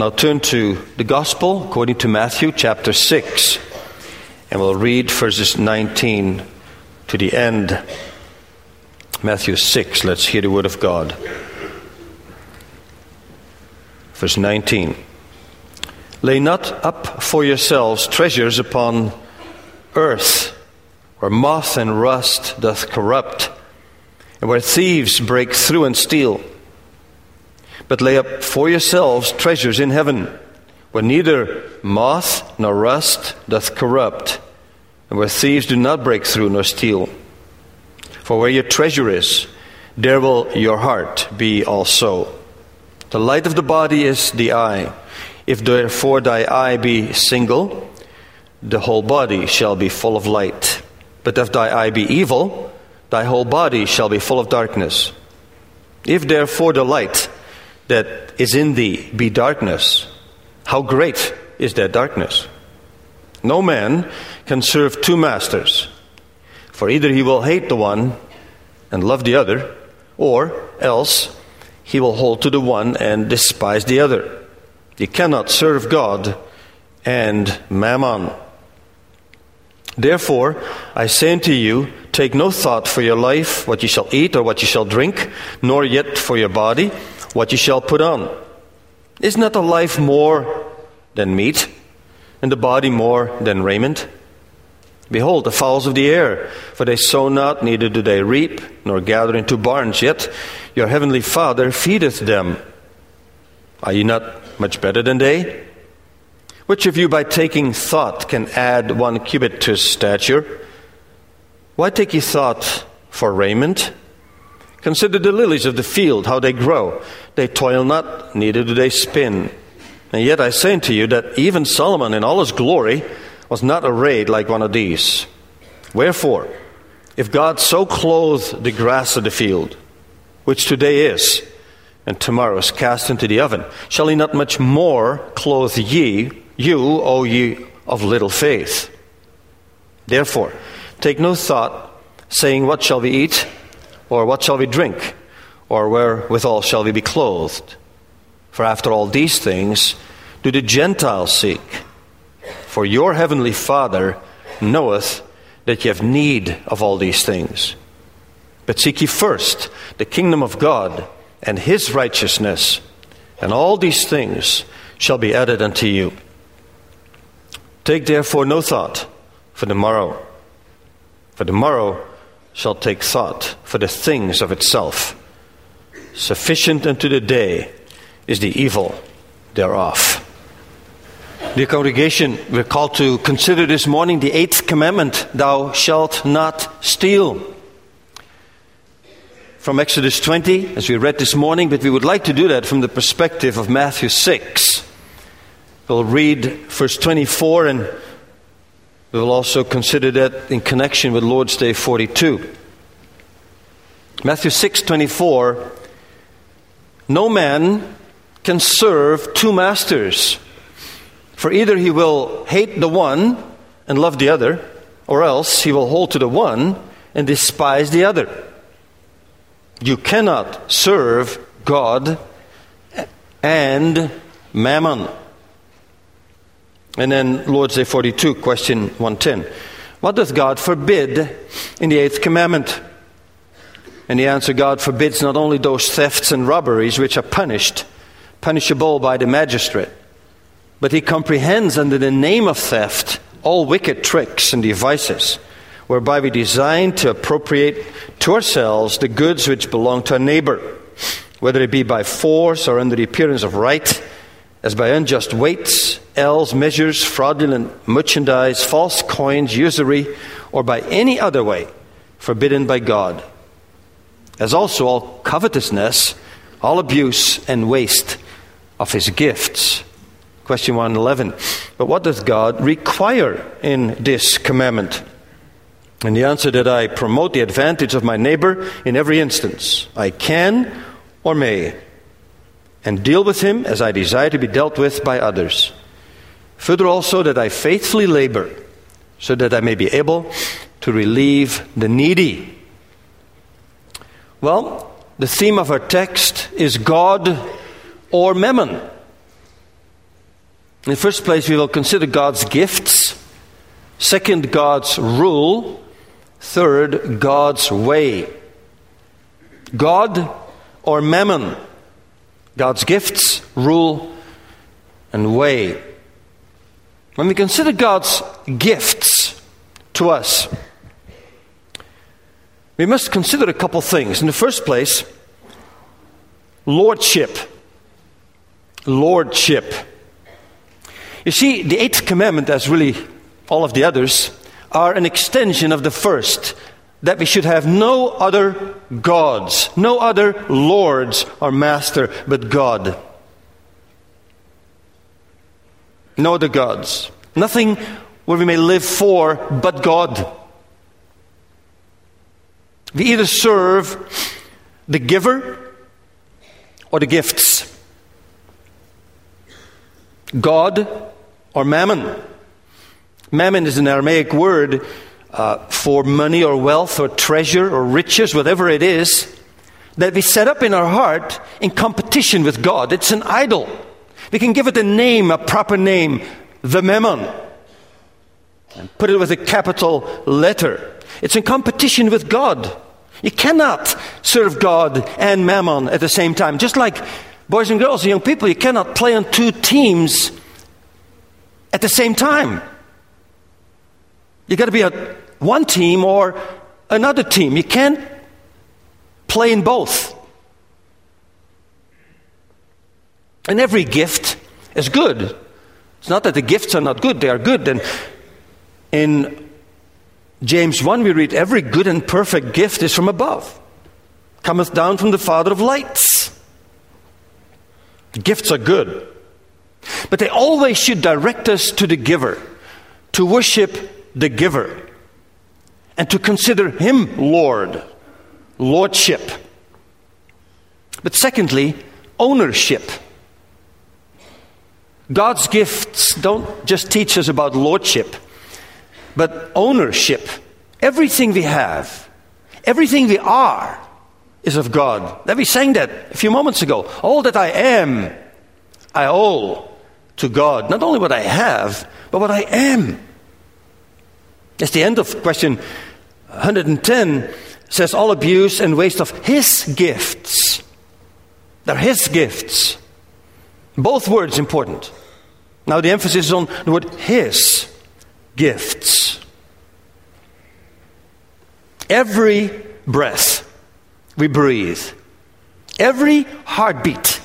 now turn to the Gospel according to Matthew chapter 6. And we'll read verses 19 to the end. Matthew 6, let's hear the word of God. Verse 19. Lay not up for yourselves treasures upon earth, where moth and rust doth corrupt, and where thieves break through and steal. But lay up for yourselves treasures in heaven, where neither moth nor rust doth corrupt, and where thieves do not break through nor steal. For where your treasure is, there will your heart be also. The light of the body is the eye. If therefore thy eye be single, the whole body shall be full of light. But if thy eye be evil, thy whole body shall be full of darkness. If therefore the light that is in thee be darkness, how great is that darkness? No man can serve two masters, for either he will hate the one and love the other, or else he will hold to the one and despise the other. You cannot serve God and mammon. Therefore, I say unto you, take no thought for your life, what you shall eat or what you shall drink, nor yet for your body, what you shall put on. Is not the life more than meat, and the body more than raiment? Behold, the fowls of the air, for they sow not, neither do they reap, nor gather into barns, yet your heavenly Father feedeth them. Are you not much better than they? Which of you by taking thought can add 1 cubit to his stature? Why take ye thought for raiment? Consider the lilies of the field, how they grow. They toil not, neither do they spin. And yet I say unto you that even Solomon in all his glory was not arrayed like one of these. Wherefore, if God so clothe the grass of the field, which today is, and tomorrow is cast into the oven, shall he not much more clothe you, O ye of little faith? Therefore, take no thought, saying, what shall we eat, or what shall we drink, or wherewithal shall we be clothed? For after all these things do the Gentiles seek. For your heavenly Father knoweth that ye have need of all these things. But seek ye first the kingdom of God and his righteousness, and all these things shall be added unto you. Take therefore no thought for the morrow shall take thought for the things of itself. Sufficient unto the day is the evil thereof. Dear congregation, we're called to consider this morning the 8th commandment, thou shalt not steal. From Exodus 20, as we read this morning, but we would like to do that from the perspective of Matthew 6. We'll read verse 24, and we will also consider that in connection with Lord's Day 42. Matthew 6:24, no man can serve two masters, for either he will hate the one and love the other, or else he will hold to the one and despise the other. You cannot serve God and mammon. And then Lord's Day 42, question 110. What doth God forbid in the 8th commandment? And the answer, God forbids not only those thefts and robberies which are punishable by the magistrate, but he comprehends under the name of theft all wicked tricks and devices, whereby we design to appropriate to ourselves the goods which belong to our neighbor, whether it be by force or under the appearance of right, as by unjust weights, ells, measures, fraudulent merchandise, false coins, usury, or by any other way forbidden by God. As also all covetousness, all abuse and waste of his gifts. Question 111. But what does God require in this commandment? And the answer, that I promote the advantage of my neighbor in every instance. I can or may, and deal with him as I desire to be dealt with by others. Further also, that I faithfully labor, so that I may be able to relieve the needy. Well, the theme of our text is God or mammon. In the first place, we will consider God's gifts. Second, God's rule. Third, God's way. God or mammon? God's gifts, rule, and way. When we consider God's gifts to us, we must consider a couple things. In the first place, lordship. Lordship. You see, the 8th commandment, as really all of the others, are an extension of the first, that we should have no other gods, no other lords or master but God. No other gods. Nothing where we may live for but God. We either serve the giver or the gifts. God or mammon. Mammon is an Aramaic word for money or wealth or treasure or riches, whatever it is, that we set up in our heart in competition with God. It's an idol. We can give it a name, a proper name, the mammon, and put it with a capital letter. It's in competition with God. You cannot serve God and mammon at the same time. Just like boys and girls and young people, you cannot play on 2 teams at the same time. You got to be on one team or another team. You can't play in both. And every gift is good. It's not that the gifts are not good, they are good. And in James 1 we read, every good and perfect gift is from above, cometh down from the Father of lights. The gifts are good. But they always should direct us to the giver, to worship the giver, and to consider him Lord, lordship. But secondly, ownership. God's gifts don't just teach us about lordship, but ownership. Everything we have, everything we are, is of God. That we sang that a few moments ago. All that I am, I owe to God. Not only what I have, but what I am. As the end of question 110 says, all abuse and waste of his gifts. They're his gifts. Both words important. Now the emphasis is on the word his gifts. Every breath we breathe, every heartbeat,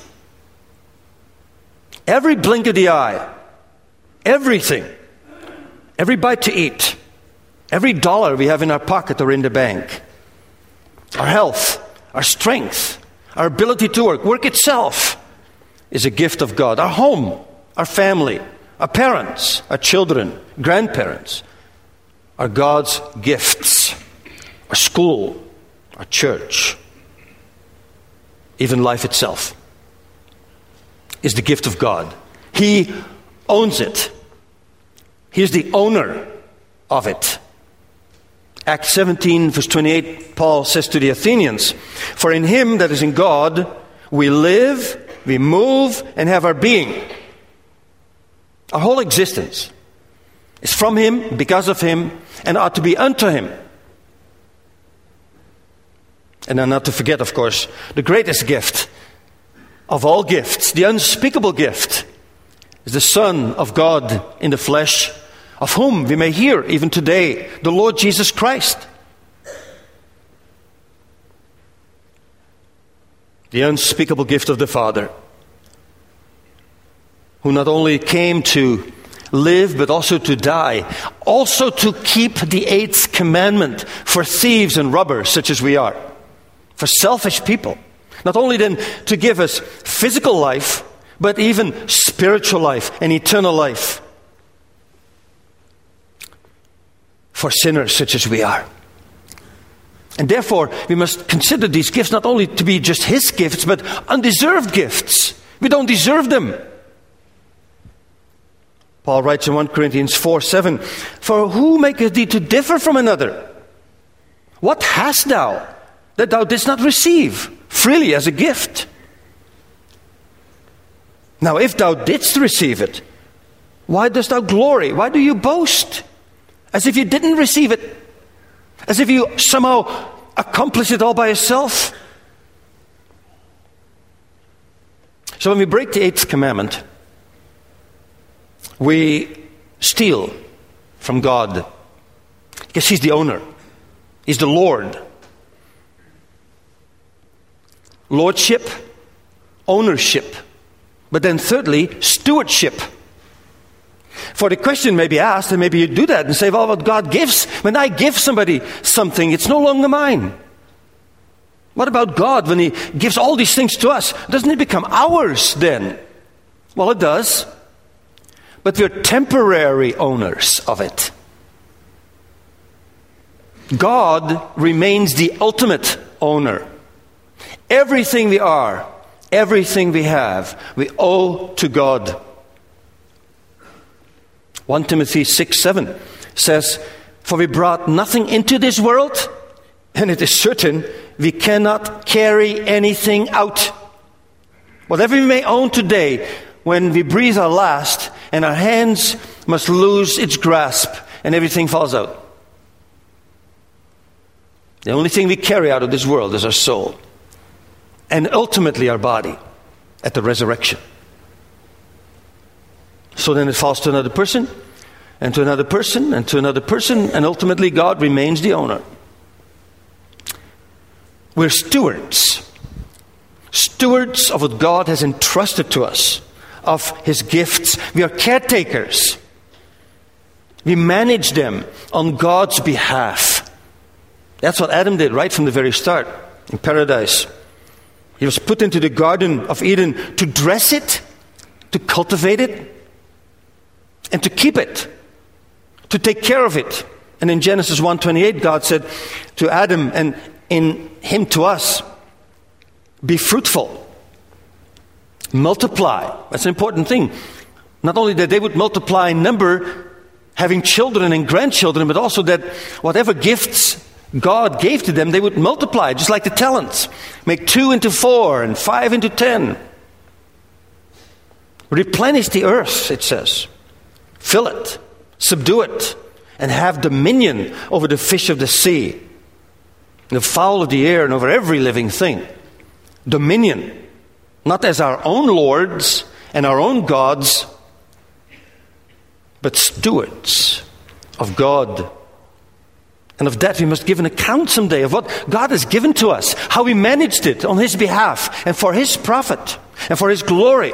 every blink of the eye, everything, every bite to eat, every dollar we have in our pocket or in the bank, our health, our strength, our ability to work itself is a gift of God. Our home, our family, our parents, our children, grandparents are God's gifts. Our school, our church, even life itself is the gift of God. He owns it. He is the owner of it. Acts 17, verse 28, Paul says to the Athenians, for in him, that is in God, we live, we move, and have our being. Our whole existence is from him, because of him, and ought to be unto him. And then not to forget, of course, the greatest gift of all gifts, the unspeakable gift, is the Son of God in the flesh, of whom we may hear even today, the Lord Jesus Christ. The unspeakable gift of the Father, who not only came to live, but also to die, also to keep the 8th commandment for thieves and robbers such as we are, for selfish people. Not only then to give us physical life, but even spiritual life and eternal life for sinners such as we are. And therefore, we must consider these gifts not only to be just his gifts, but undeserved gifts. We don't deserve them. Paul writes in 1 Corinthians 4:7, for who maketh thee to differ from another? What hast thou that thou didst not receive freely as a gift? Now if thou didst receive it, Why dost thou glory? Why do you boast? As if you didn't receive it. As if you somehow accomplished it all by yourself. So when we break the 8th commandment, we steal from God. Because He's the owner. He's the Lord. Lordship, ownership. But then thirdly, stewardship. For the question may be asked, and maybe you do that and say, well, what God gives, when I give somebody something, it's no longer mine. What about God when He gives all these things to us? Doesn't it become ours then? Well, it does. But we're temporary owners of it. God remains the ultimate owner. Everything we are, everything we have, we owe to God. 1 Timothy 6:7 says, for we brought nothing into this world, and it is certain we cannot carry anything out. Whatever we may own today, when we breathe our last, and our hands must lose its grasp, and everything falls out. The only thing we carry out of this world is our soul, and ultimately our body at the resurrection. So then it falls to another person, and to another person, and to another person, and ultimately God remains the owner. We're stewards. Stewards of what God has entrusted to us, of His gifts. We are caretakers. We manage them on God's behalf. That's what Adam did right from the very start in paradise. He was put into the Garden of Eden to dress it, to cultivate it, and to keep it, to take care of it. And in Genesis 1:28, God said to Adam, and in him to us, be fruitful, multiply. That's an important thing. Not only that they would multiply in number, having children and grandchildren, but also that whatever gifts God gave to them, they would multiply, just like the talents. Make 2 into 4 and 5 into 10. Replenish the earth, it says. Fill it, subdue it, and have dominion over the fish of the sea, the fowl of the air, and over every living thing. Dominion, not as our own lords and our own gods, but stewards of God. And of that we must give an account someday of what God has given to us, how we managed it on His behalf and for His profit and for His glory.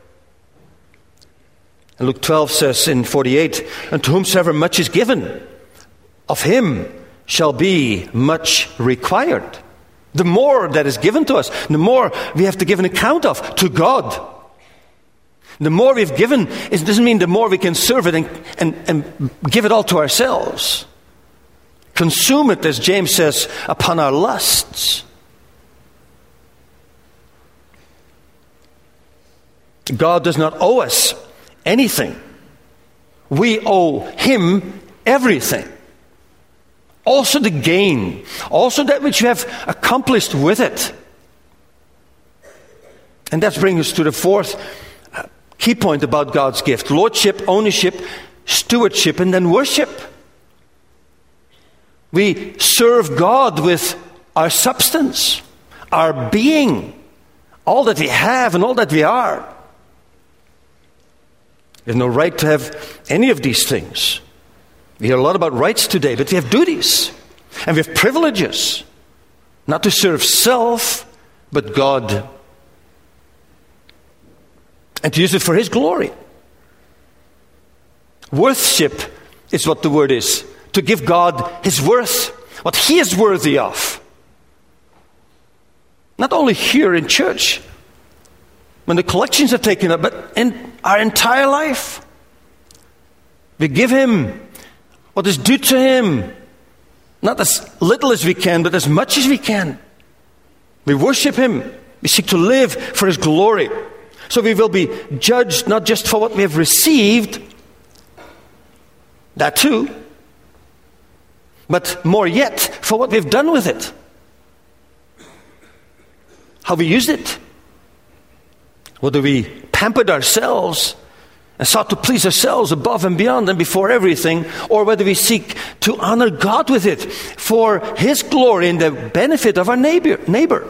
And Luke 12 says in 48, and to whomsoever much is given, of him shall be much required. The more that is given to us, the more we have to give an account of to God. The more we've given, it doesn't mean the more we can serve it and give it all to ourselves. Consume it, as James says, upon our lusts. God does not owe us anything. We owe Him everything. Also the gain. Also that which you have accomplished with it. And that brings us to the fourth key point about God's gift. Lordship, ownership, stewardship, and then worship. We serve God with our substance, our being, all that we have and all that we are. We have no right to have any of these things. We hear a lot about rights today, but we have duties and we have privileges. Not to serve self, but God. And to use it for His glory. Worship is what the word is. To give God His worth, what He is worthy of. Not only here in church, when the collections are taken up, but in our entire life. We give Him what is due to Him. Not as little as we can, but as much as we can. We worship Him. We seek to live for His glory. So we will be judged not just for what we have received, that too, but more yet for what we've done with it. How we used it. Whether we pampered ourselves and sought to please ourselves above and beyond and before everything, or whether we seek to honor God with it for His glory and the benefit of our neighbor.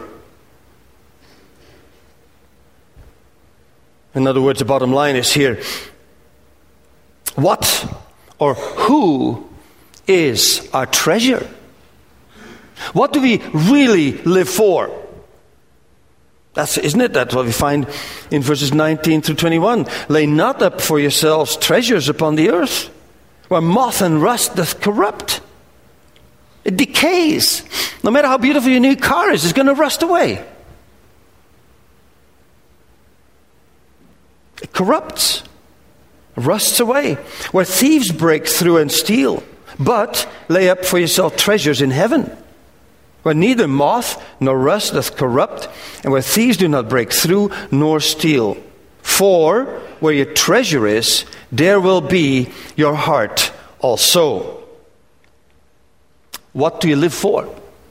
In other words, the bottom line is here, what or who is our treasure? What do we really live for? Isn't it? That's what we find in verses 19 through 21. Lay not up for yourselves treasures upon the earth, where moth and rust doth corrupt. It decays. No matter how beautiful your new car is, it's going to rust away. It corrupts, rusts away, where thieves break through and steal. But lay up for yourself treasures in heaven, where neither moth nor rust doth corrupt, and where thieves do not break through nor steal. For where your treasure is, there will be your heart also. What do you live for?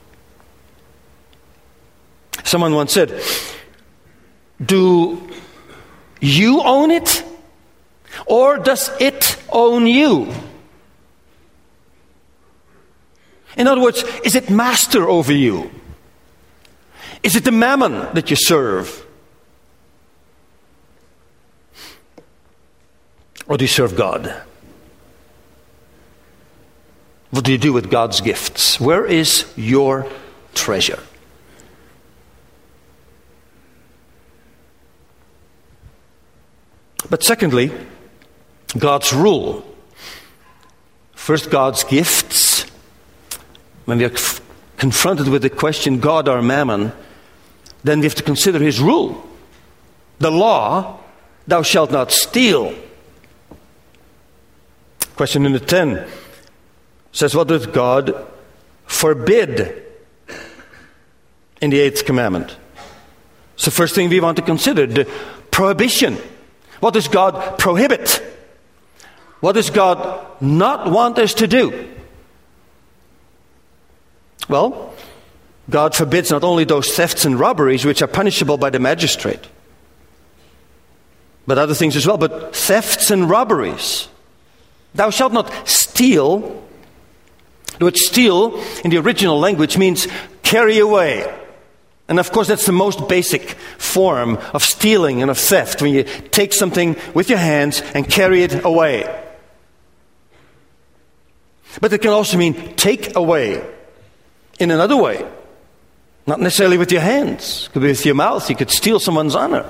Someone once said, do you own it, or does it own you? In other words, is it master over you? Is it the mammon that you serve? Or do you serve God? What do you do with God's gifts? Where is your treasure? But secondly, God's rule. First, God's gifts. When we are confronted with the question, God or mammon, then we have to consider His rule. The law, thou shalt not steal. Question number 10 says, what does God forbid in the 8th commandment? It's the first thing we want to consider, the prohibition. What does God prohibit? What does God not want us to do? Well, God forbids not only those thefts and robberies which are punishable by the magistrate, but other things as well. But thefts and robberies. Thou shalt not steal. The word steal in the original language means carry away. And of course that's the most basic form of stealing and of theft, when you take something with your hands and carry it away. But it can also mean take away in another way. Not necessarily with your hands. It could be with your mouth. You could steal someone's honor.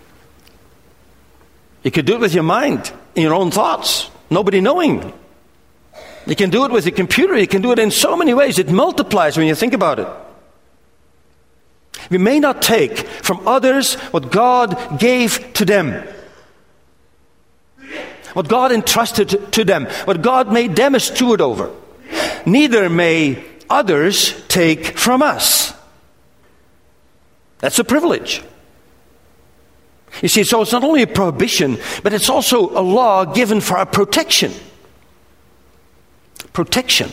You could do it with your mind, in your own thoughts, nobody knowing. You can do it with your computer. You can do it in so many ways. It multiplies when you think about it. We may not take from others what God gave to them, what God entrusted to them, what God made them a steward over. Neither may others take from us. That's a privilege. You see, so it's not only a prohibition, but it's also a law given for our protection. Protection.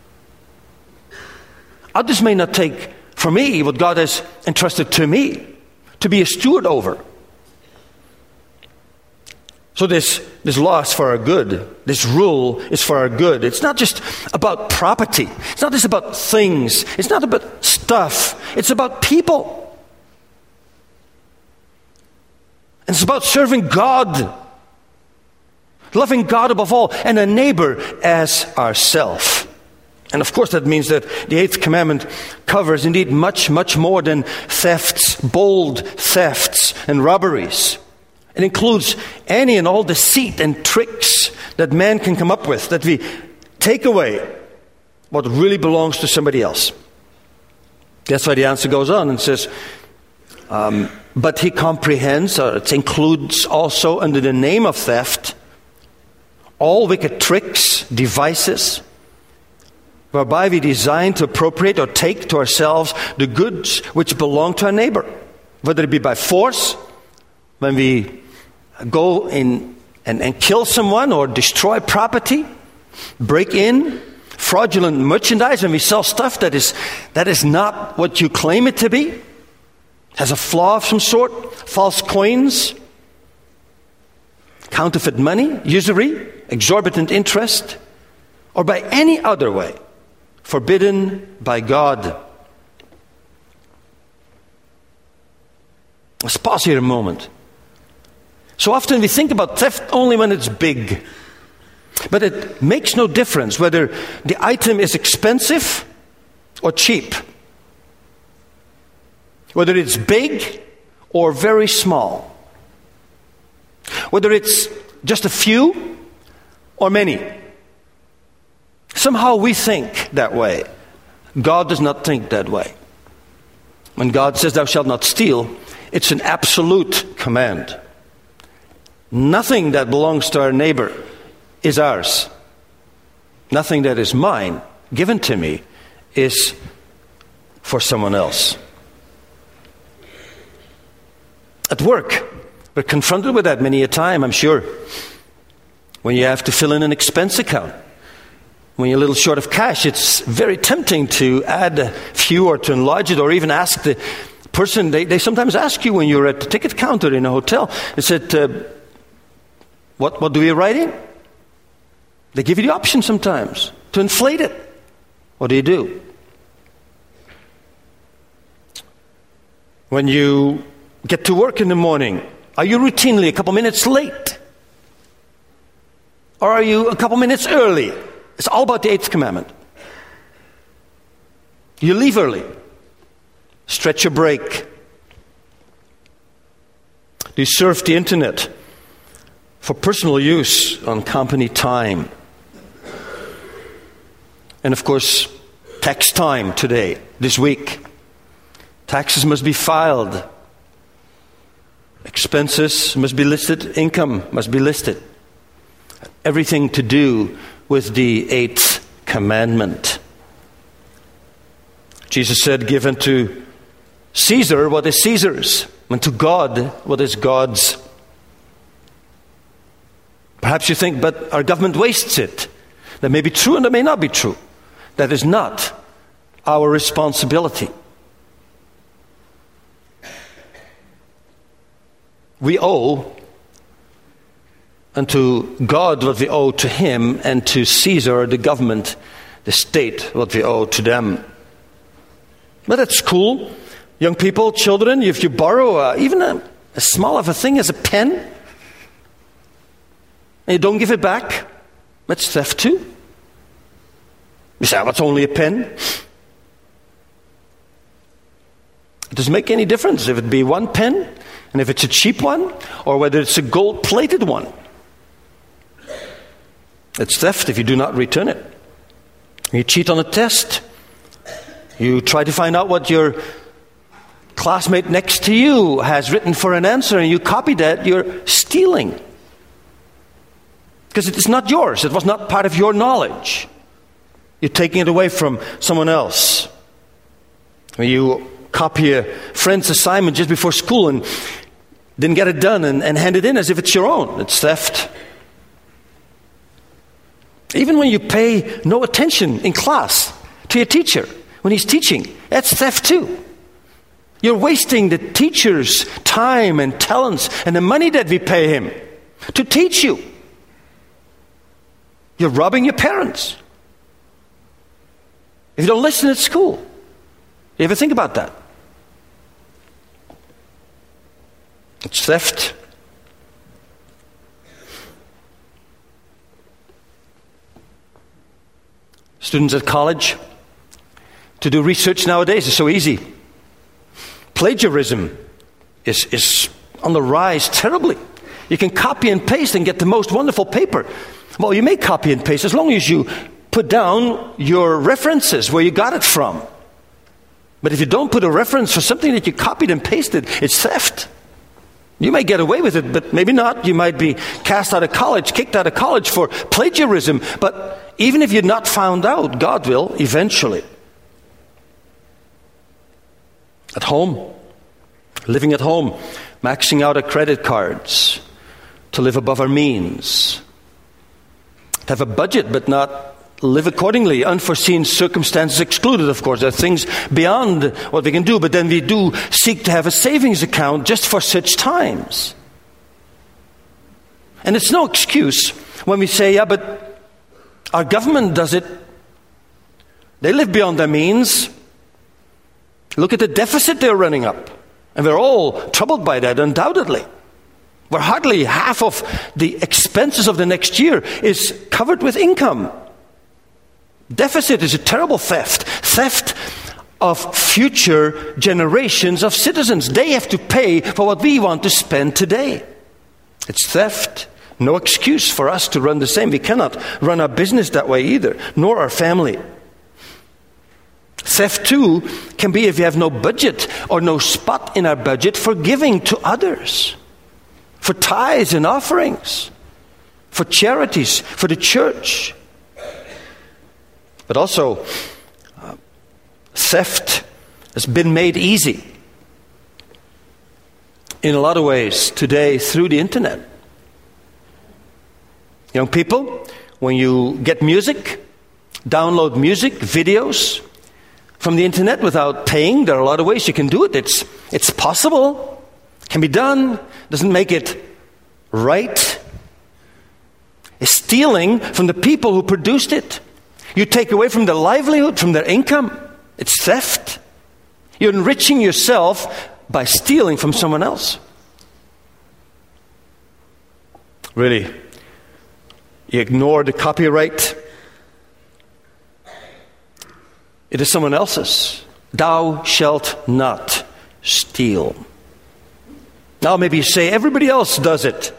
Others may not take from me what God has entrusted to me to be a steward over. So this law is for our good. This rule is for our good. It's not just about property. It's not just about things. It's not about stuff. It's about people. And it's about serving God, loving God above all, and a neighbor as ourself. And of course that means that the 8th commandment covers indeed much, much more than thefts, bold thefts and robberies. It includes any and all deceit and tricks that man can come up with, that we take away what really belongs to somebody else. That's why the answer goes on and says, but he comprehends, or it includes also under the name of theft, all wicked tricks, devices, whereby we design to appropriate or take to ourselves the goods which belong to our neighbor, whether it be by force, when we go in and kill someone or destroy property, break in, fraudulent merchandise, when we sell stuff that is not what you claim it to be, has a flaw of some sort, false coins, counterfeit money, usury, exorbitant interest, or by any other way forbidden by God. Let's pause here a moment. So often we think about theft only when it's big. But it makes no difference whether the item is expensive or cheap. Whether it's big or very small. Whether it's just a few or many. Somehow we think that way. God does not think that way. When God says, "Thou shalt not steal," it's an absolute command. Nothing that belongs to our neighbor is ours. Nothing that is mine, given to me, is for someone else. At work, we're confronted with that many a time, I'm sure. When you have to fill in an expense account. When you're a little short of cash, it's very tempting to add a few or to enlarge it, or even ask the person. They sometimes ask you when you're at the ticket counter in a hotel. They said, what do you write in? They give you the option sometimes to inflate it. What do you do? When you get to work in the morning, are you routinely a couple minutes late? Or are you a couple minutes early? It's all about the 8th commandment. You leave early. Stretch your break. Do you surf the internet for personal use on company time? And of course, tax time today, this week. Taxes must be filed. Expenses must be listed. Income must be listed. Everything to do with the 8th commandment. Jesus said, "Give unto Caesar what is Caesar's, and to God what is God's." Perhaps you think, but our government wastes it. That may be true and that may not be true. That is not our responsibility. We owe unto God what we owe to Him, and to Caesar, the government, the state, what we owe to them. But that's cool. Young people, children, if you borrow even as small of a thing as a pen, and you don't give it back, that's theft too. You say, "What's only a pen?" It doesn't make any difference if it be one pen, and if it's a cheap one, or whether it's a gold-plated one. It's theft if you do not return it. You cheat on a test. You try to find out what your classmate next to you has written for an answer, and you copy that. You're stealing. Because it is not yours. It was not part of your knowledge. You're taking it away from someone else. When you copy a friend's assignment just before school and didn't get it done and hand it in as if it's your own, it's theft. Even when you pay no attention in class to your teacher when he's teaching, that's theft too. You're wasting the teacher's time and talents and the money that we pay him to teach you. You're robbing your parents. If you don't listen at school, you ever think about that? It's theft. Students at college, to do research nowadays is so easy. Plagiarism is on the rise terribly. You can copy and paste and get the most wonderful paper. Well, you may copy and paste as long as you put down your references where you got it from. But if you don't put a reference for something that you copied and pasted, it's theft. You may get away with it, but maybe not. You might be cast out of college, kicked out of college for plagiarism. But even if you're not found out, God will eventually. At home, living at home, maxing out our credit cards to live above our means. To have a budget but not live accordingly. Unforeseen circumstances excluded, of course. There are things beyond what we can do, but then we do seek to have a savings account just for such times. And it's no excuse when we say, yeah, but our government does it. They live beyond their means. Look at the deficit they're running up. And we're all troubled by that, undoubtedly. Where hardly half of the expenses of the next year is covered with income. Deficit is a terrible theft. Theft of future generations of citizens. They have to pay for what we want to spend today. It's theft. No excuse for us to run the same. We cannot run our business that way either, nor our family. Theft too can be if we have no budget or no spot in our budget for giving to others, for tithes and offerings, for charities, for the church. But also, theft has been made easy in a lot of ways today through the internet. Young people, when you get music, download music, videos from the internet without paying, there are a lot of ways you can do it. It's possible, can be done, doesn't make it right. It's stealing from the people who produced it. You take away from their livelihood, from their income. It's theft. You're enriching yourself by stealing from someone else. Really, you ignore the copyright. It is someone else's. Thou shalt not steal. Now maybe you say, everybody else does it.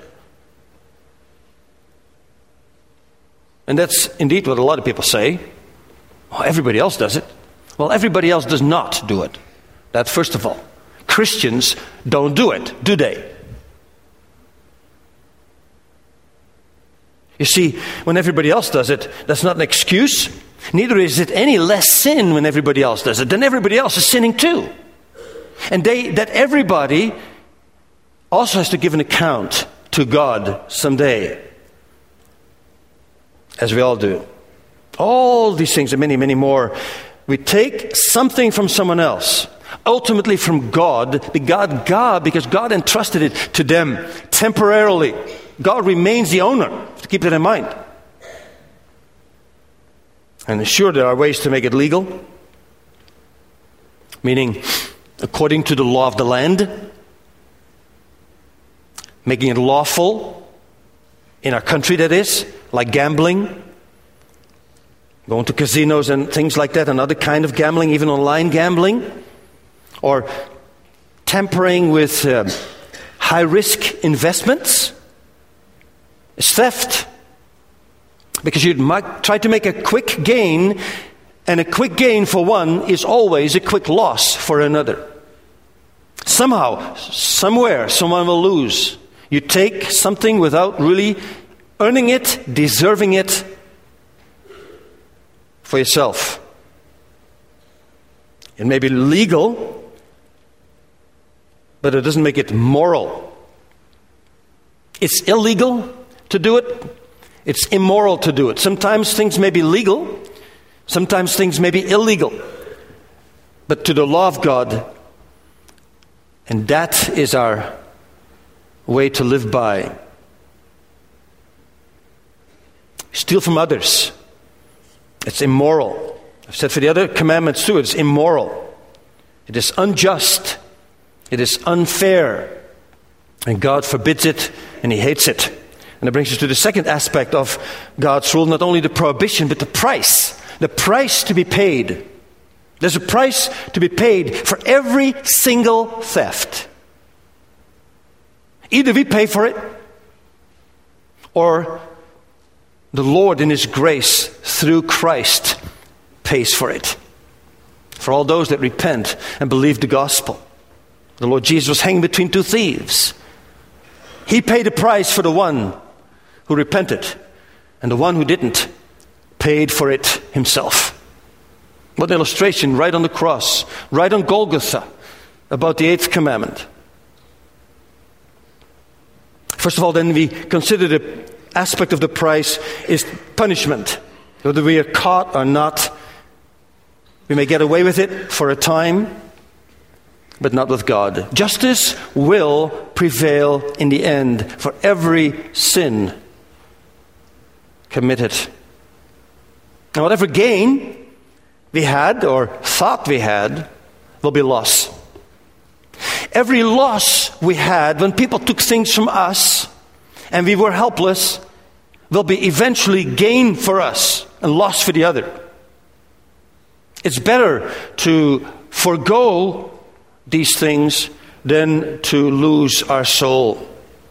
And that's indeed what a lot of people say. Oh, everybody else does it. Well, everybody else does not do it. That first of all. Christians don't do it, do they? You see, when everybody else does it, that's not an excuse. Neither is it any less sin when everybody else does it. Then everybody else is sinning too. And that everybody also has to give an account to God someday. As we all do. All these things and many, many more. We take something from someone else. Ultimately from God, because God entrusted it to them temporarily. God remains the owner. To keep that in mind. And sure, there are ways to make it legal. Meaning, according to the law of the land. Making it lawful. In our country, that is. Like gambling. Going to casinos and things like that. Another kind of gambling, even online gambling. Or tampering with high-risk investments. It's theft. Because you might try to make a quick gain, and a quick gain for one is always a quick loss for another. Somehow, somewhere, someone will lose. You take something without really earning it, deserving it for yourself. It may be legal, but it doesn't make it moral. It's illegal to do it. It's immoral to do it. Sometimes things may be legal. Sometimes things may be illegal. But to the law of God, and that is our way to live by. Steal from others. It's immoral. I've said for the other commandments too, it's immoral. It is unjust. It is unfair. And God forbids it and He hates it. And that brings us to the second aspect of God's rule, not only the prohibition, but the price. The price to be paid. There's a price to be paid for every single theft. Either we pay for it, or the Lord in His grace through Christ pays for it. For all those that repent and believe the gospel. The Lord Jesus was hanging between two thieves. He paid a price for the one who repented, and the one who didn't paid for it himself. What an illustration right on the cross, right on Golgotha, about the 8th commandment. First of all, then we consider the aspect of the price is punishment. Whether we are caught or not, we may get away with it for a time. but not with God. Justice will prevail in the end for every sin committed. Now, whatever gain we had or thought we had will be loss. Every loss we had when people took things from us and we were helpless will be eventually gain for us and loss for the other. It's better to forego these things than to lose our soul.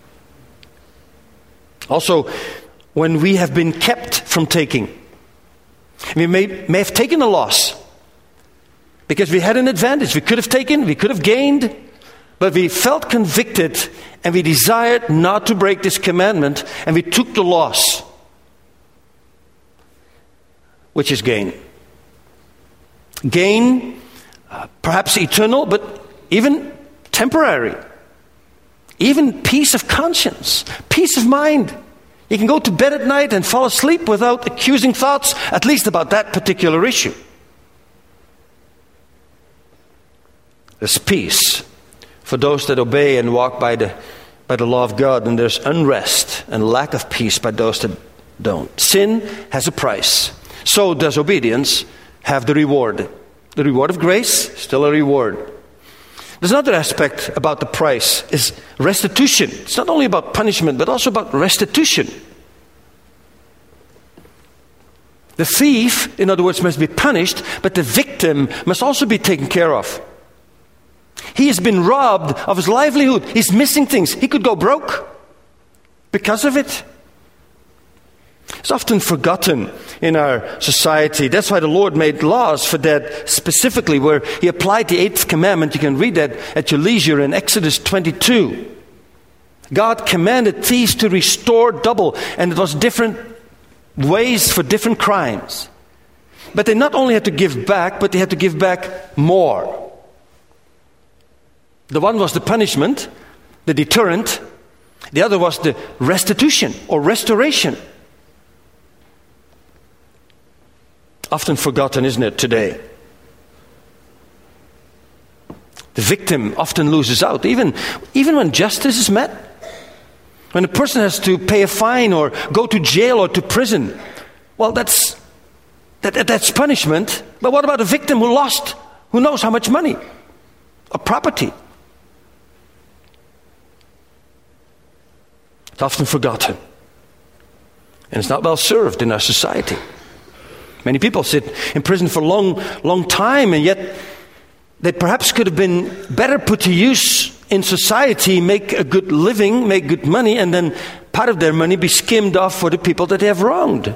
Also, when we have been kept from taking, we may have taken a loss because we had an advantage. We could have taken, we could have gained, but we felt convicted and we desired not to break this commandment, and we took the loss, which is gain. Gain, perhaps eternal, but even temporary. Even peace of conscience, peace of mind. You can go to bed at night and fall asleep without accusing thoughts, at least about that particular issue. There's peace for those that obey and walk by the law of God, and there's unrest and lack of peace by those that don't. Sin has a price. So does obedience have the reward. The reward of grace, still a reward. There's another aspect about the price, is restitution. It's not only about punishment, but also about restitution. The thief, in other words, must be punished, but the victim must also be taken care of. He has been robbed of his livelihood. He's missing things. He could go broke because of it. It's often forgotten in our society. That's why the Lord made laws for that specifically, where He applied the 8th commandment. You can read that at your leisure in Exodus 22. God commanded thieves to restore double, and it was different ways for different crimes. But they not only had to give back, but they had to give back more. The one was the punishment, the deterrent. The other was the restitution or restoration. Often forgotten, isn't it, today? The victim often loses out, even when justice is met. When a person has to pay a fine or go to jail or to prison, well, that's punishment. But what about a victim who lost, who knows how much money or property? It's often forgotten. And it's not well served in our society. Many people sit in prison for a long time, and yet they perhaps could have been better put to use in society, make a good living, make good money, and then part of their money be skimmed off for the people that they have wronged.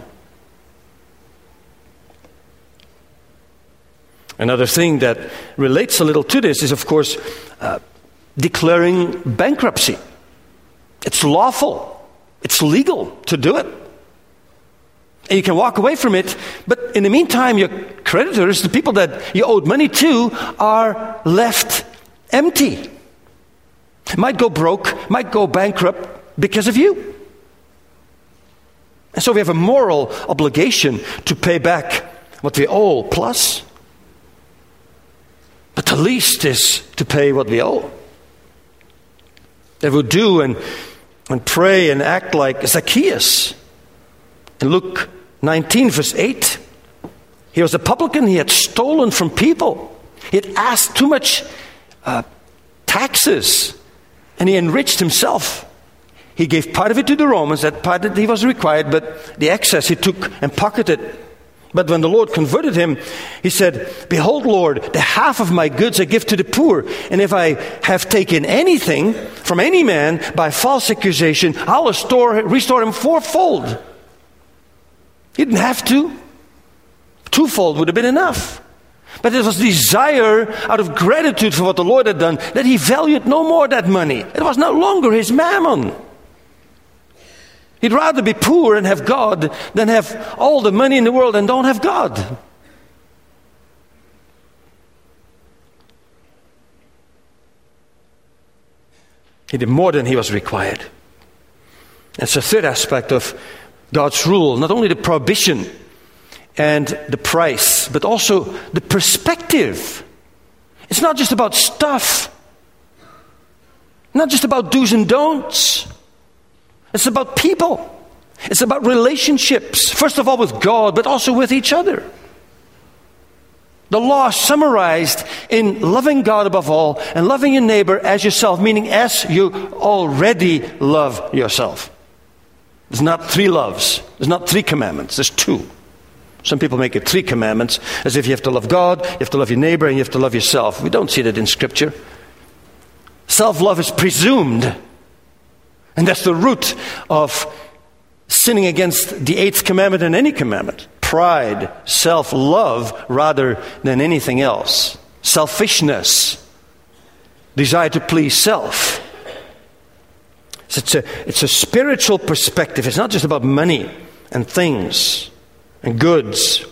Another thing that relates a little to this is, of course, declaring bankruptcy. It's lawful. It's legal to do it. And you can walk away from it, but in the meantime, your creditors, the people that you owed money to, are left empty. Might go broke, might go bankrupt because of you. And so we have a moral obligation to pay back what we owe, plus. But the least is to pay what we owe. They would do and pray and act like Zacchaeus. In Luke 19, verse 8, he was a publican. He had stolen from people. He had asked too much taxes, and he enriched himself. He gave part of it to the Romans, that part that he was required, but the excess he took and pocketed. But when the Lord converted him, he said, "Behold, Lord, the half of my goods I give to the poor. And if I have taken anything from any man by false accusation, I'll restore him fourfold." He didn't have to. Twofold would have been enough. But it was desire out of gratitude for what the Lord had done that he valued no more that money. It was no longer his mammon. He'd rather be poor and have God than have all the money in the world and don't have God. He did more than he was required. It's a third aspect of God's rule, not only the prohibition and the price, but also the perspective. It's not just about stuff. Not just about do's and don'ts. It's about people. It's about relationships. First of all with God, but also with each other. The law summarized in loving God above all and loving your neighbor as yourself, meaning as you already love yourself. There's not 3 loves. There's not 3 commandments. There's 2. Some people make it 3 commandments, as if you have to love God, you have to love your neighbor, and you have to love yourself. We don't see that in Scripture. Self-love is presumed. And that's the root of sinning against the 8th commandment and any commandment. Pride, self-love rather than anything else. Selfishness, desire to please self. It's a spiritual perspective. It's not just about money and things and goods.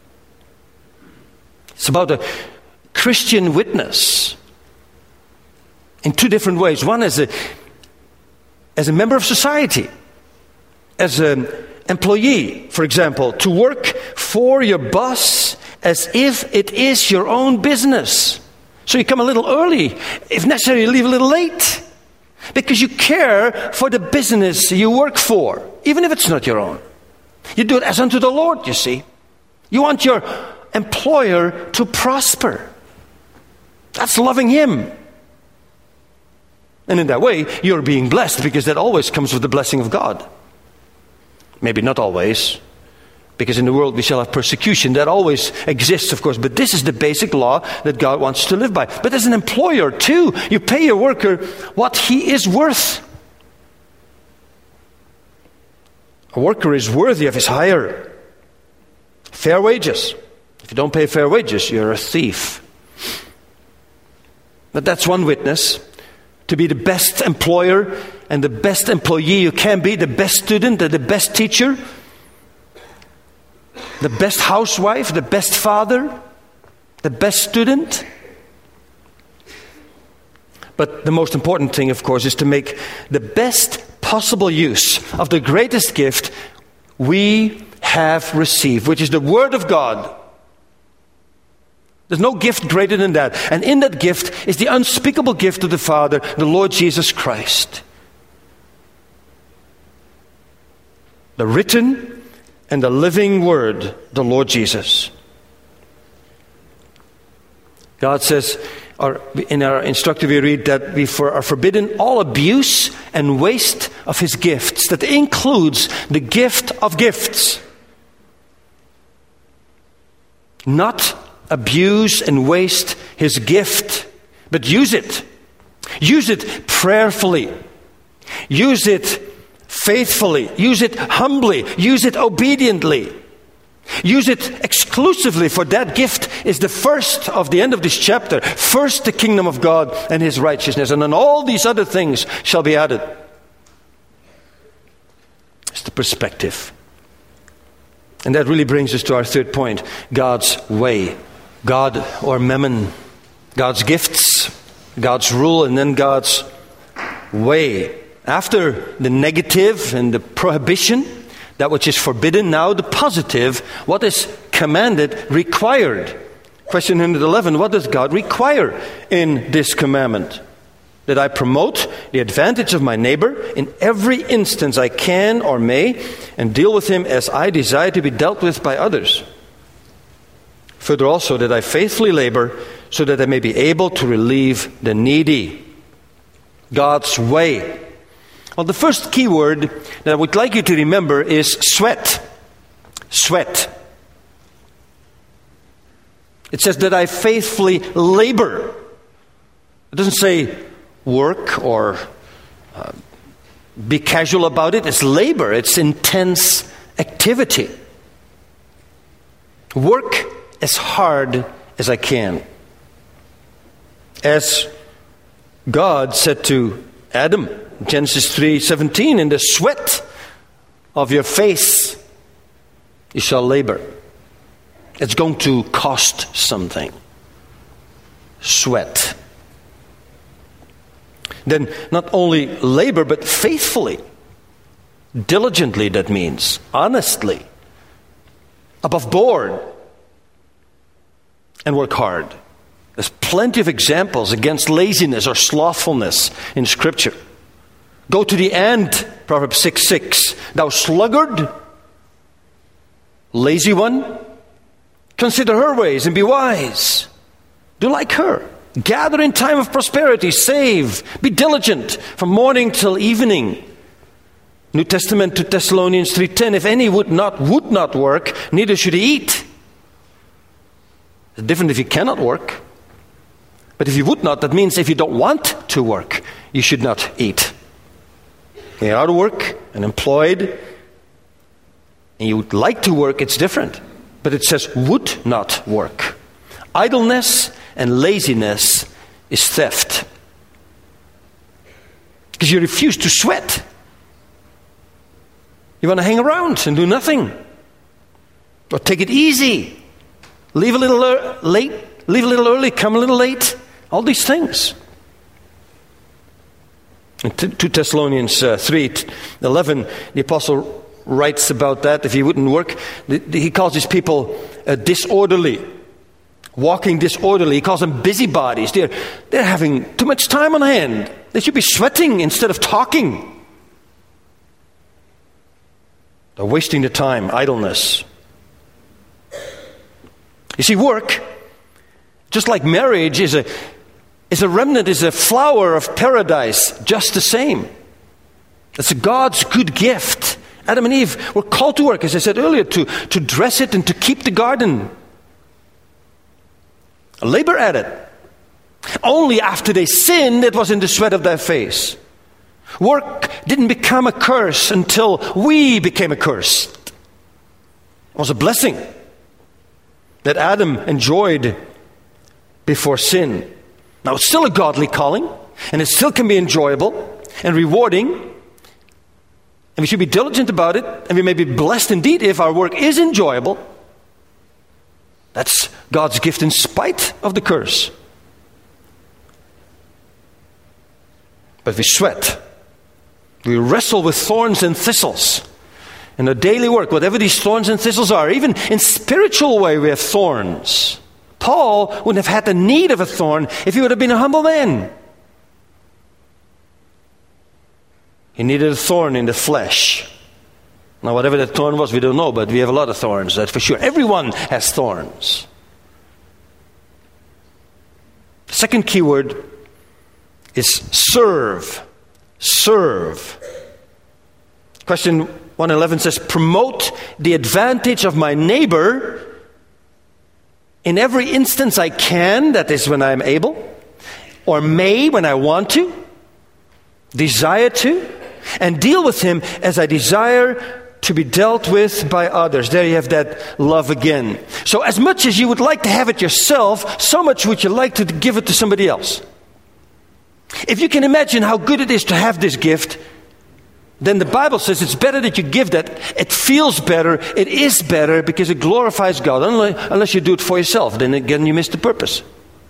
It's about a Christian witness in 2 different ways. One as a member of society, as an employee, for example, to work for your boss as if it is your own business. So you come a little early, if necessary you leave a little late, because you care for the business you work for, even if it's not your own. You do it as unto the Lord, you see. You want your employer to prosper. That's loving Him. And in that way, you're being blessed, because that always comes with the blessing of God. Maybe not always, because in the world we shall have persecution. That always exists, of course. But this is the basic law that God wants to live by. But as an employer, too, you pay your worker what he is worth. A worker is worthy of his hire. Fair wages. If you don't pay fair wages, you're a thief. But that's one witness. To be the best employer and the best employee you can be, the best student, the best teacher, the best housewife, the best father, the best student. But the most important thing, of course, is to make the best possible use of the greatest gift we have received, which is the Word of God. There's no gift greater than that. And in that gift is the unspeakable gift of the Father, the Lord Jesus Christ. The written and the living Word, the Lord Jesus. God says, or in our instructive we read that we are forbidden all abuse and waste of His gifts. That includes the gift of gifts. Not abuse and waste His gift, but use it. Use it prayerfully. Use it faithfully. Use it humbly. Use it obediently. Use it exclusively, for that gift is the first of the end of this chapter. First the kingdom of God and His righteousness, and then all these other things shall be added. It's the perspective. And that really brings us to our third point, God's way. God, or mammon, God's gifts, God's rule, and then God's way. After the negative and the prohibition, that which is forbidden, now the positive, what is commanded, required. Question 111, what does God require in this commandment? That I promote the advantage of my neighbor in every instance I can or may, and deal with him as I desire to be dealt with by others. Further also, that I faithfully labor so that I may be able to relieve the needy. God's way. Well, the first key word that I would like you to remember is sweat. Sweat. It says that I faithfully labor. It doesn't say work or be casual about it. It's labor. It's intense activity. Work as hard as I can. As God said to Adam, Genesis 3:17, in the sweat of your face you shall labor. It's going to cost something. Sweat. Then not only labor, but faithfully. Diligently, that means. Honestly. Above board. And work hard. There's plenty of examples against laziness or slothfulness in Scripture. Go to the end, Proverbs 6:6. Thou sluggard, lazy one, consider her ways and be wise. Do like her. Gather in time of prosperity, save, be diligent from morning till evening. New Testament to Thessalonians 3:10, if any would not work, neither should he eat. It's different if you cannot work. But if you would not, that means if you don't want to work, you should not eat. When you're out of work and employed, and you would like to work, it's different. But it says would not work. Idleness and laziness is theft. Because you refuse to sweat. You want to hang around and do nothing. Or take it easy. Leave a little late, leave a little early, come a little late. All these things. In 2 Thessalonians 3:11, the apostle writes about that. If he wouldn't work, he calls these people disorderly. Walking disorderly. He calls them busybodies. They're having too much time on hand. They should be sweating instead of talking. They're wasting the time. Idleness. You see, work, just like marriage, is a remnant, is a flower of paradise, just the same. It's God's good gift. Adam and Eve were called to work, as I said earlier, to dress it and to keep the garden. Labor at it. Only after they sinned, it was in the sweat of their face. Work didn't become a curse until we became a curse. It was a blessing that Adam enjoyed before sin. Now, it's still a godly calling, and it still can be enjoyable and rewarding, and we should be diligent about it, and we may be blessed indeed if our work is enjoyable. That's God's gift in spite of the curse. But we sweat. We wrestle with thorns and thistles in our daily work, whatever these thorns and thistles are. Even in spiritual way, we have thorns. Paul wouldn't have had the need of a thorn if he would have been a humble man. He needed a thorn in the flesh. Now, whatever that thorn was, we don't know, but we have a lot of thorns, that's for sure. Everyone has thorns. The second key word is serve. Serve. Question 111 says, promote the advantage of my neighbor in every instance I can, that is when I am able, or may when I want to, desire to, and deal with him as I desire to be dealt with by others. There you have that love again. So as much as you would like to have it yourself, so much would you like to give it to somebody else. If you can imagine how good it is to have this gift, then the Bible says it's better that you give that. It feels better, it is better, because it glorifies God. Unless you do it for yourself, then again you miss the purpose.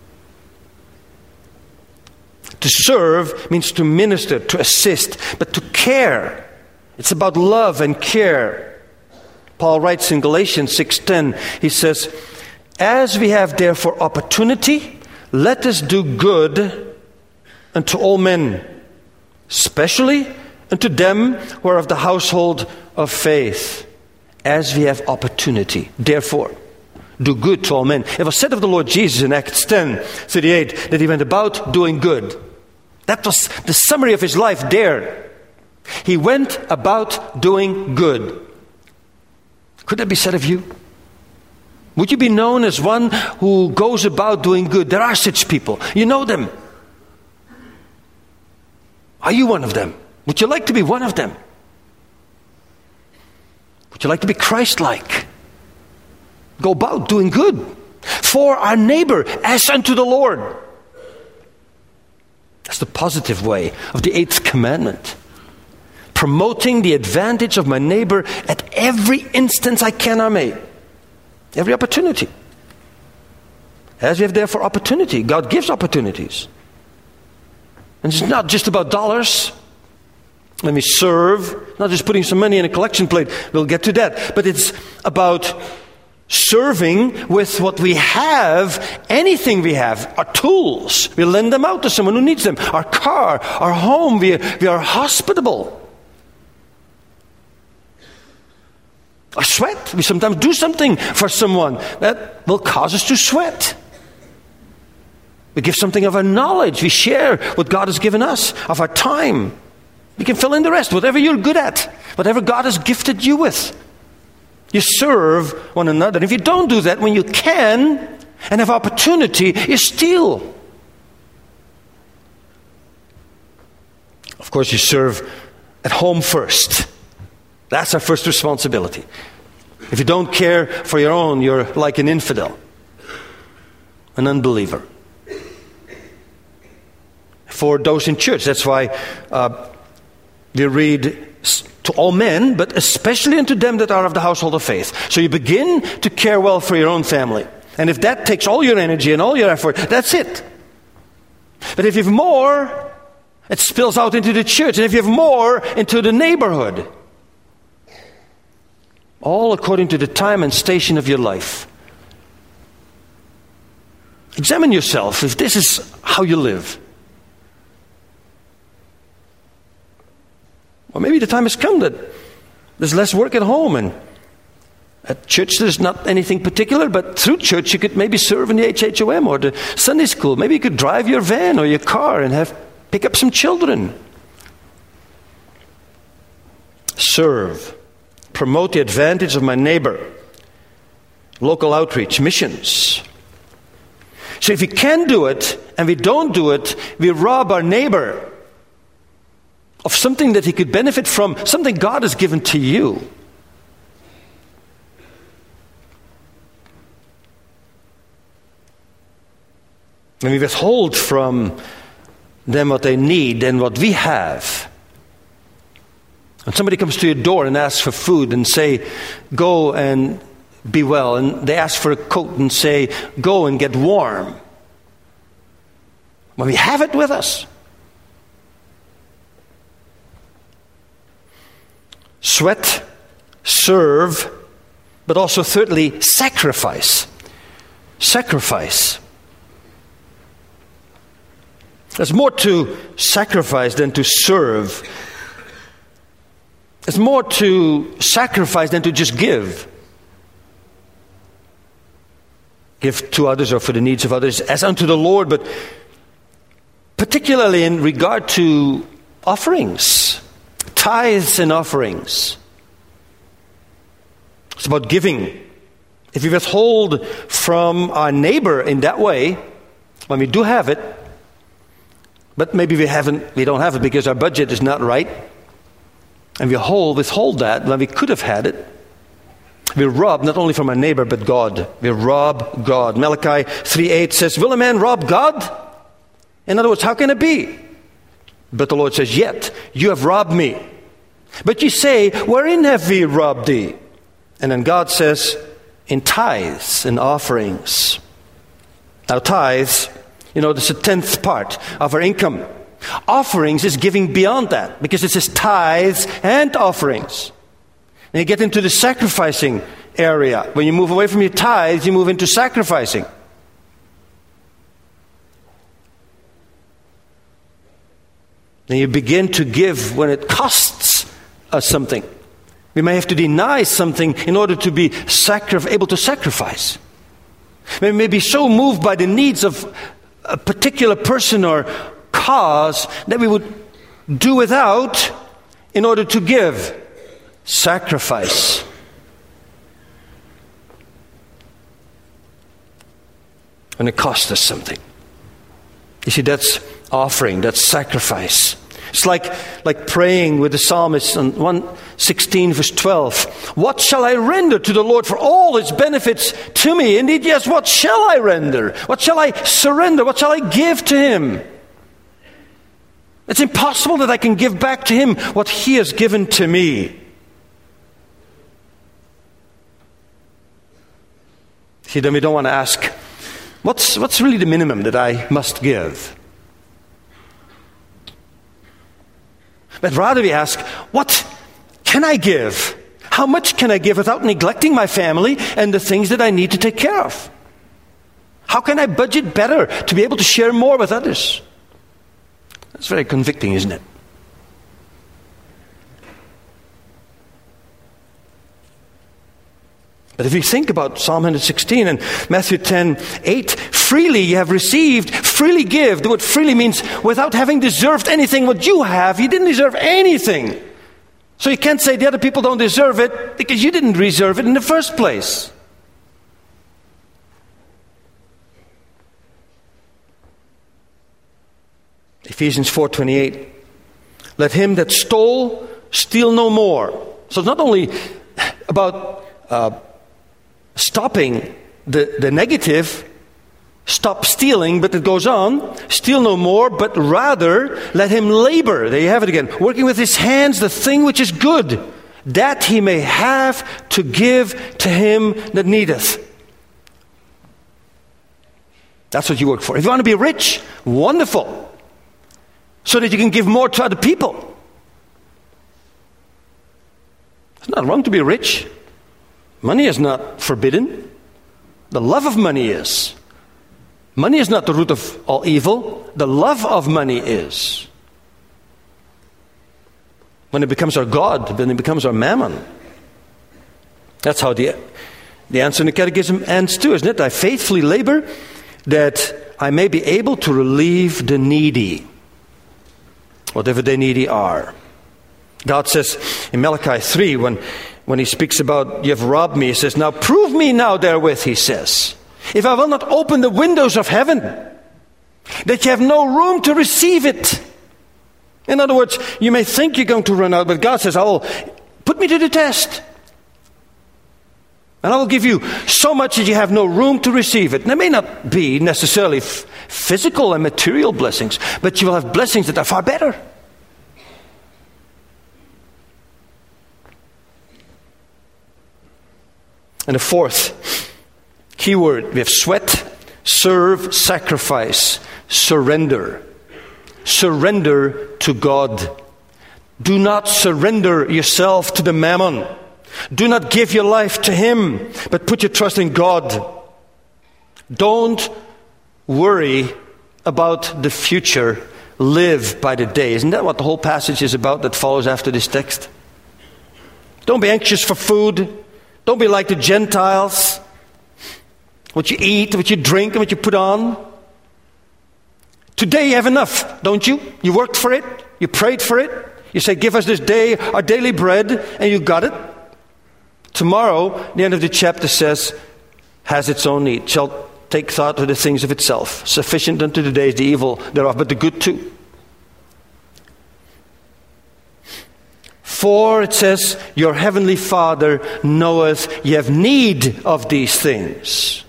To serve means to minister, to assist, but to care. It's about love and care. Paul writes in Galatians 6:10, he says, as we have therefore opportunity, let us do good unto all men, especially unto them who are of the household of faith. As we have opportunity, therefore, do good to all men. It was said of the Lord Jesus in Acts 10:38 that he went about doing good. That was the summary of his life there. He went about doing good. Could that be said of you? Would you be known as one who goes about doing good? There are such people. You know them. Are you one of them? Would you like to be one of them? Would you like to be Christ-like? Go about doing good for our neighbor as unto the Lord. That's the positive way of the 8th commandment. Promoting the advantage of my neighbor at every instance I can or may. Every opportunity. As we have therefore opportunity, God gives opportunities. And it's not just about dollars. Let me serve. Not just putting some money in a collection plate. We'll get to that. But it's about serving with what we have, anything we have, our tools. We lend them out to someone who needs them. Our car, our home, we are hospitable. Our sweat, we sometimes do something for someone that will cause us to sweat. We give something of our knowledge. We share what God has given us, of our time. We can fill in the rest, whatever you're good at, whatever God has gifted you with. You serve one another. If you don't do that when you can and have opportunity, you steal. Of course, you serve at home first. That's our first responsibility. If you don't care for your own, you're like an infidel, an unbeliever. For those in church, that's why we read to all men, but especially unto them that are of the household of faith. So you begin to care well for your own family. And if that takes all your energy and all your effort, that's it. But if you have more, it spills out into the church. And if you have more, into the neighborhood. All according to the time and station of your life. Examine yourself if this is how you live. Or maybe the time has come that there's less work at home, and at church there's not anything particular, but through church you could maybe serve in the HHOM or the Sunday school. Maybe you could drive your van or your car and pick up some children. Serve. Promote the advantage of my neighbor. Local outreach, missions. So if we can do it and we don't do it, we rob our neighbor of something that he could benefit from, something God has given to you. When we withhold from them what they need and what we have, when somebody comes to your door and asks for food and say, go and be well, and they ask for a coat and say, go and get warm, when we have it with us, sweat, serve, but also thirdly, sacrifice. Sacrifice. There's more to sacrifice than to serve. There's more to sacrifice than to just give. Give to others or for the needs of others as unto the Lord, but particularly in regard to offerings. Tithes and offerings. It's about giving. If we withhold from our neighbor in that way, when we do have it, but maybe we don't have it because our budget is not right, and we withhold that when we could have had it, we rob not only from our neighbor but God. We rob God. Malachi 3:8 says, will a man rob God? In other words, how can it be? But the Lord says, yet you have robbed me. But you say, wherein have we robbed thee? And then God says, in tithes and offerings. Now tithes, this is a 10th part of our income. Offerings is giving beyond that, because it says tithes and offerings. And you get into the sacrificing area. When you move away from your tithes, you move into sacrificing. Then you begin to give when it costs us something. We may have to deny something in order to be able to sacrifice. We may be so moved by the needs of a particular person or cause that we would do without in order to give. Sacrifice. When it costs us something. You see, that's offering, that's sacrifice. It's like praying with the psalmist on 116 verse 12. What shall I render to the Lord for all his benefits to me? Indeed, yes, what shall I render? What shall I surrender? What shall I give to him? It's impossible that I can give back to him what he has given to me. See, then we don't want to ask, what's really the minimum that I must give? But rather we ask, what can I give? How much can I give without neglecting my family and the things that I need to take care of? How can I budget better to be able to share more with others? That's very convicting, isn't it? But if you think about Psalm 116 and Matthew 10:8, freely you have received, freely give. The word freely means without having deserved anything. What you have, you didn't deserve anything. So you can't say the other people don't deserve it because you didn't deserve it in the first place. Ephesians 4:28, let him that stole steal no more. So it's not only about stopping the negative, stop stealing, but it goes on, steal no more, but rather let him labor, there you have it again, working with his hands the thing which is good, that he may have to give to him that needeth. That's what you work for. If you want to be rich, wonderful, so that you can give more to other people. It's not wrong to be rich. Money is not forbidden. The love of money is. Money is not the root of all evil. The love of money is. When it becomes our God, then it becomes our mammon. That's how the answer in the Catechism ends too, isn't it? I faithfully labor that I may be able to relieve the needy, whatever the needy are. God says in Malachi 3, when he speaks about, you have robbed me, he says, now prove me now therewith, he says, if I will not open the windows of heaven, that you have no room to receive it. In other words, you may think you're going to run out, but God says, I will put me to the test. And I will give you so much that you have no room to receive it. And it may not be necessarily physical and material blessings, but you will have blessings that are far better. And the fourth key word, we have sweat, serve, sacrifice, surrender. Surrender to God. Do not surrender yourself to the mammon. Do not give your life to him, but put your trust in God. Don't worry about the future. Live by the day. Isn't that what the whole passage is about that follows after this text? Don't be anxious for food. Don't be like the Gentiles. What you eat, what you drink, and what you put on. Today you have enough, don't you? You worked for it. You prayed for it. You say, give us this day our daily bread, and you got it. Tomorrow, the end of the chapter says, has its own need. Shall take thought to the things of itself. Sufficient unto the day is the evil thereof, but the good too. For it says, your heavenly Father knoweth ye have need of these things.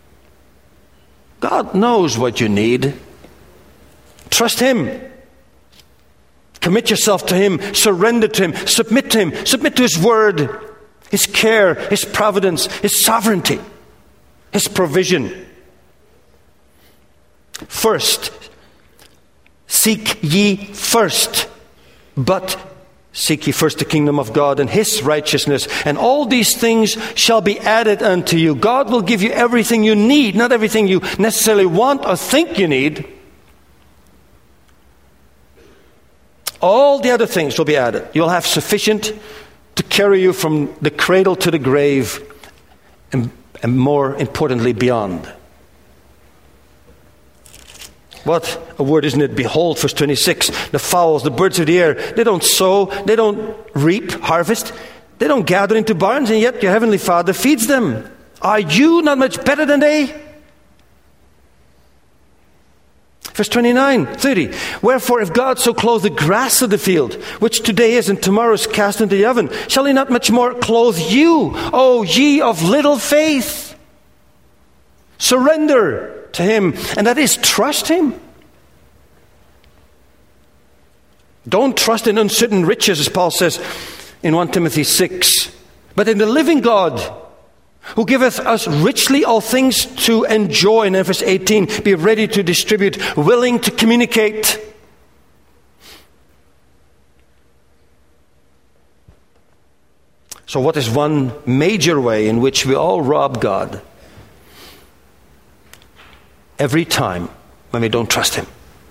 God knows what you need. Trust him. Commit yourself to him. Surrender to him. Submit to him. Submit to his word, his care, his providence, his sovereignty, his provision. First, seek ye first, but seek ye first the kingdom of God and his righteousness, and all these things shall be added unto you. God will give you everything you need, not everything you necessarily want or think you need. All the other things will be added. You'll have sufficient to carry you from the cradle to the grave, and more importantly, beyond. What a word, isn't it? Behold, verse 26, the fowls, the birds of the air, they don't sow, they don't reap, harvest, they don't gather into barns, and yet your heavenly Father feeds them. Are you not much better than they? Verse 29, 30, wherefore if God so clothe the grass of the field, which today is and tomorrow is cast into the oven, shall he not much more clothe you, O ye of little faith? Surrender to him, and that is trust him. Don't trust in uncertain riches, as Paul says in 1 Timothy 6, but in the living God, who giveth us richly all things to enjoy. And in verse 18, be ready to distribute, willing to communicate. So what is one major way in which we all rob God? Every time when we don't trust Him.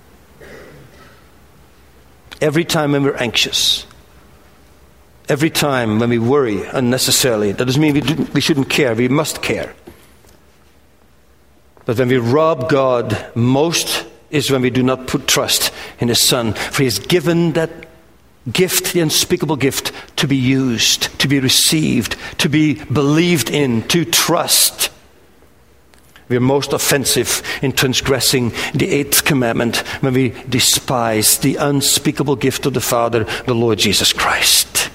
Every time when we're anxious. Every time when we worry unnecessarily. That doesn't mean we shouldn't care. We must care. But when we rob God most is when we do not put trust in His Son. For He has given that gift, the unspeakable gift, to be used, to be received, to be believed in, to trust. We are most offensive in transgressing the 8th commandment when we despise the unspeakable gift of the Father, the Lord Jesus Christ,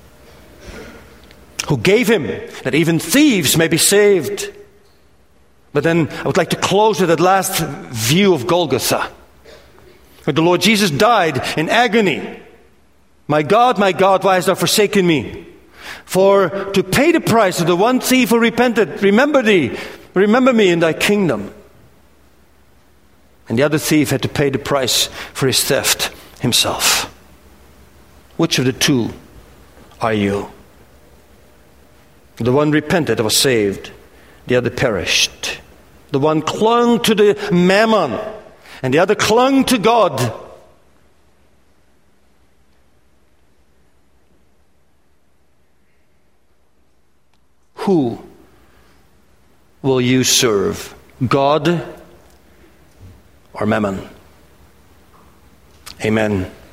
who gave Him that even thieves may be saved. But then I would like to close with that last view of Golgotha, where the Lord Jesus died in agony. My God, why hast thou forsaken me? For to pay the price of the one thief who repented, remember me in thy kingdom. And the other thief had to pay the price for his theft himself. Which of the two are you? The one repented and was saved. The other perished. The one clung to the mammon, and the other clung to God. Who will you serve? God or mammon? Amen.